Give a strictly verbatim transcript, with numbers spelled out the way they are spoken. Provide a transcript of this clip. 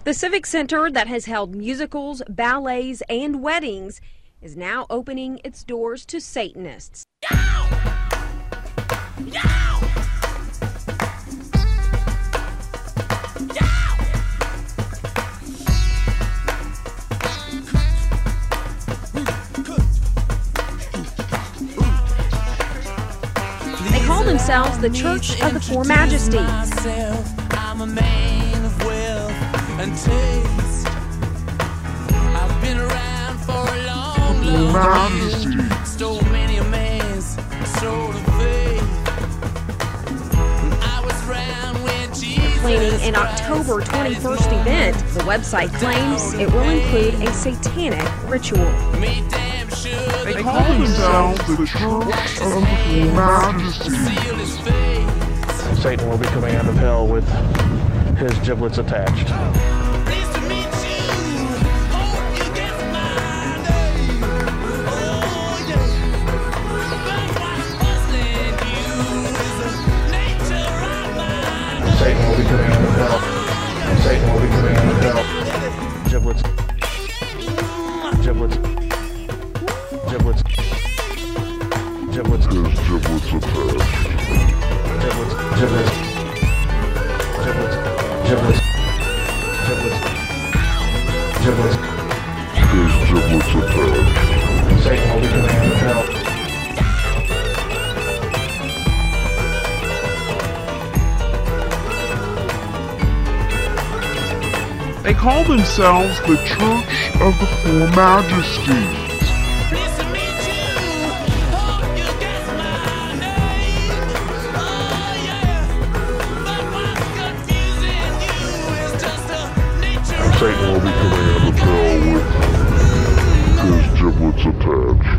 The Civic Center that has held musicals, ballets, and weddings is now opening its doors to Satanists. They call themselves the Church of the Four Majesties. I'm a man of wealth and taste. I've been around for a long, long time. Stole many a man's soul of faith. I was around when Jesus. Planning an October twenty-first event, the website claims it will include a satanic ritual. Me damn sure They call themselves the Church of the Four Majesties. seal his face. Satan will be coming out of hell with his giblets attached. Pleased to meet you. Hope you get my name. Oh yeah. But what's puzzling you is the nature of my Satan will be coming out of hell. Satan will be coming out of hell. Giblets. Giblets. Giblets. Giblets. His giblets attached. Giblets. Giblets. Giblets. Giblets. Giblets. Giblets. His giblets attached. Satan will be coming out of hell. They call themselves the Church of the Four Majesties. Pleased to meet you. Hope you get my name. Oh yeah. But what's confusing you is just the nature of Satan will be coming out of hell with his giblets attached.